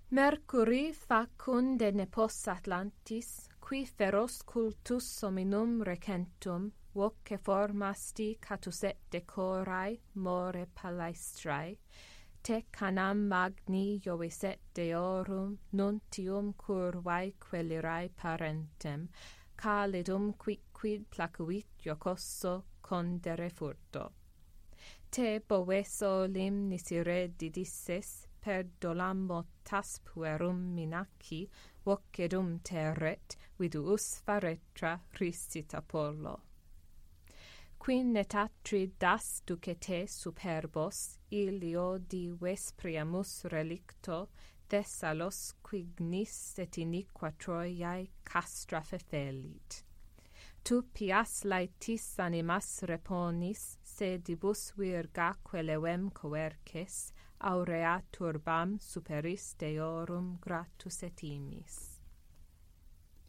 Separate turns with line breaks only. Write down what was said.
Mercuri facunde nepos Atlantis, qui feros cultus hominum recentum, voce formasti catus et decorae more palaestrae, te canam magni joviset deorum nuntium curvae quellirae parentem, calidum quicquid placuit jocoso condere furto. Te boveso lim nisire didisses, per dolamo tas puerum minaci, vocidum terret, viduus faretra risit Apollo. Quin netatri das ducete superbos, ilio di vespriamus relicto, Thessalos quignis et iniqua Troiae castra fefelit. Tu pias laetis animas reponis, sedibus virgaque levem coerces, aurea turbam superis deorum gratus et imis.